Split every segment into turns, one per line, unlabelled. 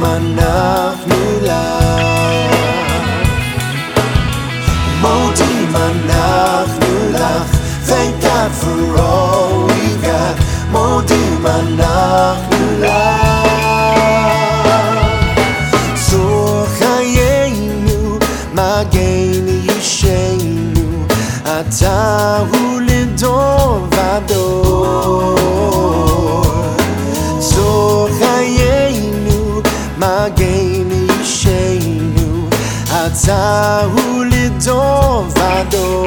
אנחנו לך, מודים אנחנו לך. Thank God for all we got. מודים אנחנו לך. צור חיינו, מגן אישנו, אתה הוא לדור ודור. צור חיינו, מגן אישנו, אתה הוא לדור ודור.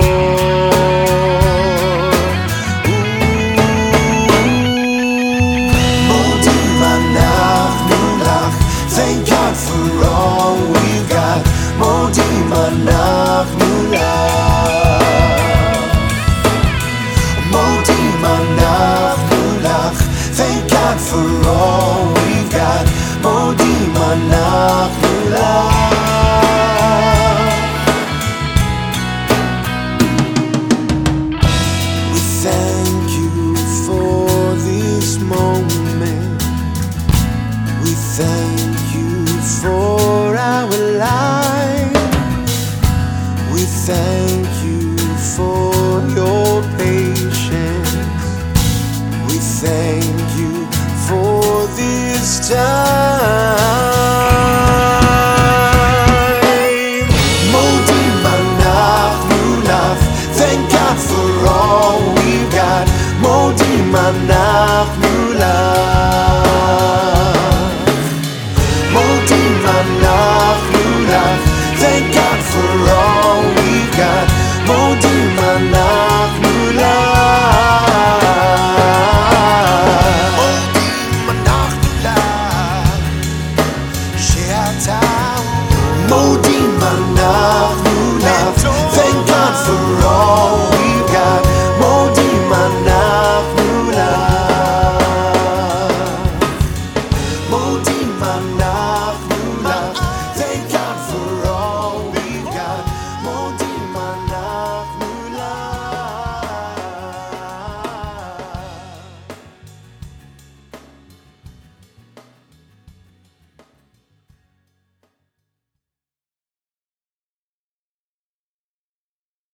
מודים אנחנו לך. Thank God for all we got. מודים אנחנו לך, מודים אנחנו לך. Thank God for all we got. מודים אנחנו לך. We thank you for this moment. We thank you for our life. We thank you for your patience. We thank you for this time. מודים אנחנו לך. Thank God for all we got. מודים אנחנו לך, מודים אנחנו לך. Thank God for all we got. מודים אנחנו לך, מודים אנחנו לך, שאתה מודים אנחנו לך. Thank God for all we got. מודים אנחנו לך, מודים אנחנו